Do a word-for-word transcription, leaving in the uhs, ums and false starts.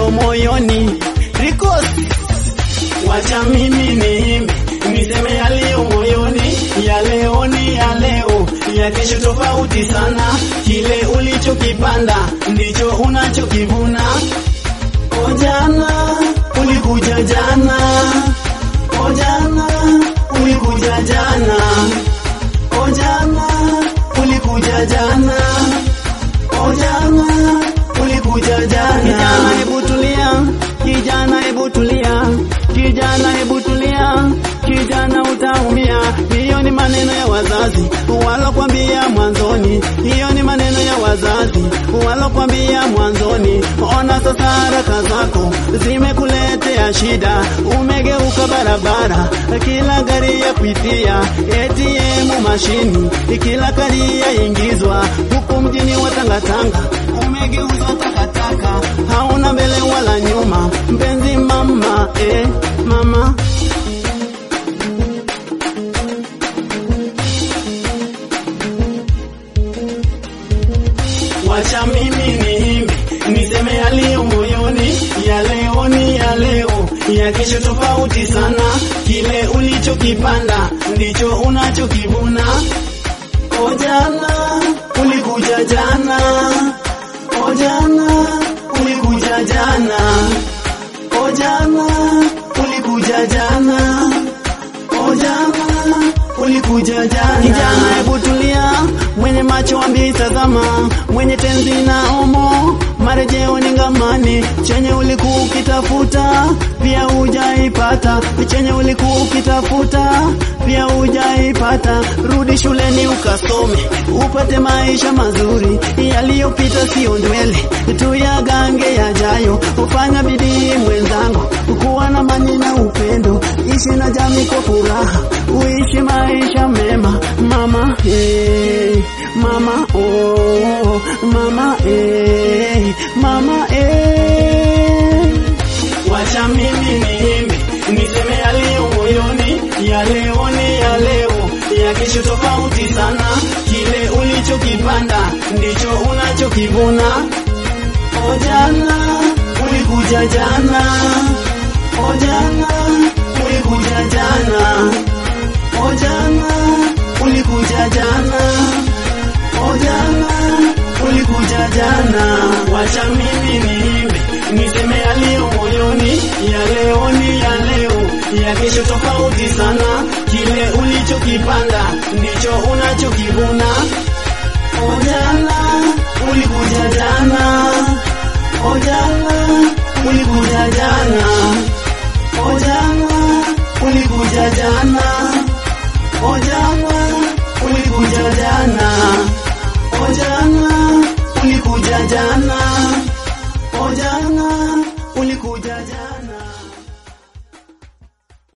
yaliyo moyoni. Rikos, wacha mimi niimbe, niseme yaliyo moyoni. Ya leo ni ya leo, ya kesho tofauti sana. Kile ulichokipanda ndicho unachokivuna. O jana, ulikuja jana. O jana, ulikuja jana. O jana, ulikuja jana. O jana, ulikuja jana. Kijana hebu tulia, kijana hebu tulia, kijana hebu tulia, kijana utaumia. Hiyo ni maneno ya wazazi walokuambia mwanzoni, hiyo ni maneno ya wazazi walokuambia mwanzoni. Ona sasa haraka zako zimekuletea shida, umegeuka barabara, kila gari ya kuitia, A T M mashini, kila kari ya ingizwa, huku mjini wa tangatanga, umegeuzwa takataka, hauna mbele wala nyuma. Mpenzi mama, eh mama, wacha mimi niimbe, niseme yaliyo moyoni. Ya leo ni ya leo, ya kesho tofauti sana. Kile ulichokipanda ndicho unachokivuna. O jana, ulikuja jana. O jana, ulikuja jana. O jana, ulikuja jana. O jana, ulikuja jana. Kijana hebu tulia, mwenye macho ambi tazama, mwenye tenzi na omo, marejeo ni ngamani. Chenye ulikuwa ukitafuta pia hujaipata, chenye ulikuwa ukitafuta pia hujaipata. Rudi shuleni ukasome, upate maisha mazuri. Yaliyopita sio ndwele, tuyagange yajayo. Ufanya bidii mwenzangu, kuwa na amani na upendo, ishi na jamii kwa furaha, uishi maisha mema. Mama eh, mama oh, mama eh, mama eh. Wacha mimi niimbe, niseme yaliyo moyoni. Ya leo ni ya leo, ya kesho tofauti sana. Kile ulichokipanda ndicho unachokivuna. O jana, ulikuja jana. O jana, ulikuja jana. O jana, ulikuja jana. O jana, ulikuja jana. Wacha mimi niimbe, niseme yaliyo moyoni. Ya leo ni ya leo, ya kesho tofauti sana. Kile ulichokipanda ndicho unachokivuna. O jana, ulikuja jana. O jana, ulikuja jana. O jana, ulikuja jana. O jana, ulikuja jana.